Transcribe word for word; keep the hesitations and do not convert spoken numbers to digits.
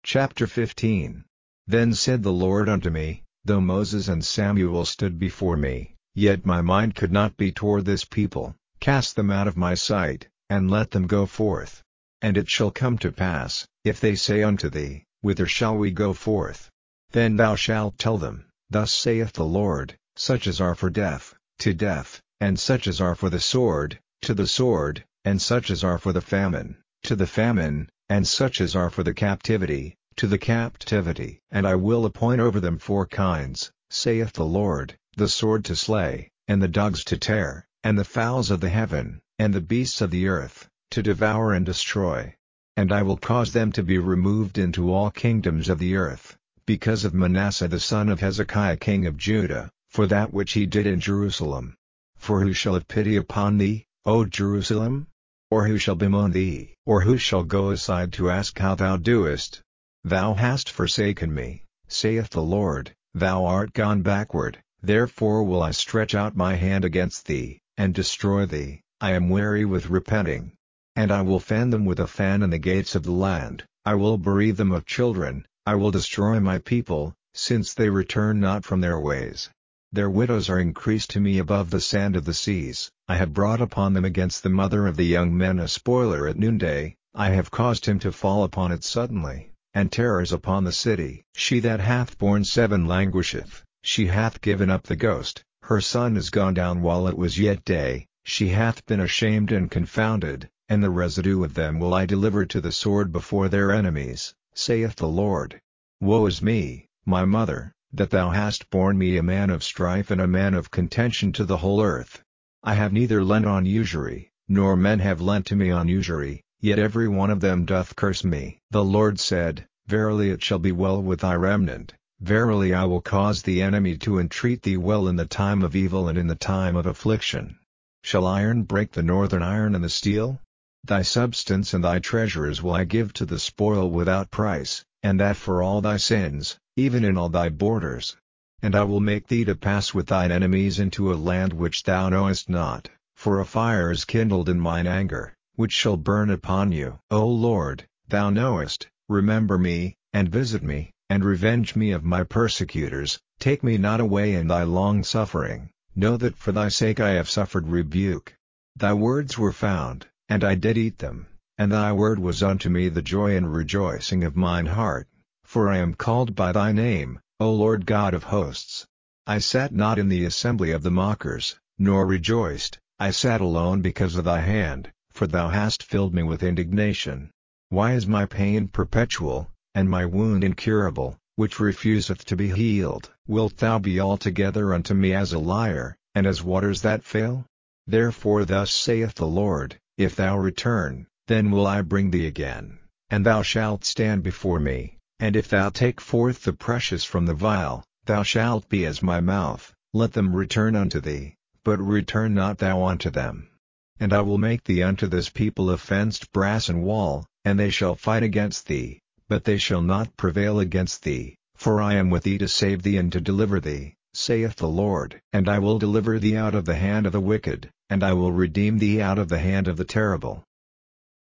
Chapter fifteen. Then said the Lord unto me, Though Moses and Samuel stood before me, yet my mind could not be toward this people. Cast them out of my sight, and let them go forth. And it shall come to pass, if they say unto thee, Whither shall we go forth? Then thou shalt tell them, Thus saith the Lord, Such as are for death, to death, and such as are for the sword, to the sword, and such as are for the famine, to the famine, and such as are for the captivity, to the captivity. And I will appoint over them four kinds, saith the Lord, the sword to slay, and the dogs to tear, and the fowls of the heaven, and the beasts of the earth, to devour and destroy. And I will cause them to be removed into all kingdoms of the earth, because of Manasseh the son of Hezekiah king of Judah, for that which he did in Jerusalem. For who shall have pity upon thee, O Jerusalem? Or who shall bemoan thee? Or who shall go aside to ask how thou doest? Thou hast forsaken me, saith the Lord, thou art gone backward, therefore will I stretch out my hand against thee, and destroy thee. I am weary with repenting. And I will fan them with a fan in the gates of the land, I will bereave them of children, I will destroy my people, since they return not from their ways. Their widows are increased to me above the sand of the seas. I have brought upon them against the mother of the young men a spoiler at noonday, I have caused him to fall upon it suddenly, and terrors upon the city. She that hath borne seven languisheth, she hath given up the ghost, her son is gone down while it was yet day, she hath been ashamed and confounded, and the residue of them will I deliver to the sword before their enemies, saith the Lord. Woe is me, my mother, that thou hast borne me a man of strife and a man of contention to the whole earth. I have neither lent on usury, nor men have lent to me on usury, yet every one of them doth curse me. The Lord said, Verily it shall be well with thy remnant, verily I will cause the enemy to entreat thee well in the time of evil and in the time of affliction. Shall iron break the northern iron and the steel? Thy substance and thy treasures will I give to the spoil without price, and that for all thy sins, even in all thy borders. And I will make thee to pass with thine enemies into a land which thou knowest not, for a fire is kindled in mine anger, which shall burn upon you. O Lord, thou knowest, remember me, and visit me, and revenge me of my persecutors, take me not away in thy long suffering, know that for thy sake I have suffered rebuke. Thy words were found, and I did eat them, and thy word was unto me the joy and rejoicing of mine heart. For I am called by thy name, O Lord God of hosts. I sat not in the assembly of the mockers, nor rejoiced, I sat alone because of thy hand, for thou hast filled me with indignation. Why is my pain perpetual, and my wound incurable, which refuseth to be healed? Wilt thou be altogether unto me as a liar, and as waters that fail? Therefore thus saith the Lord, If thou return, then will I bring thee again, and thou shalt stand before me. And if thou take forth the precious from the vial, thou shalt be as my mouth. Let them return unto thee, but return not thou unto them. And I will make thee unto this people a fenced brass and wall, and they shall fight against thee, but they shall not prevail against thee, for I am with thee to save thee and to deliver thee, saith the Lord. And I will deliver thee out of the hand of the wicked, and I will redeem thee out of the hand of the terrible.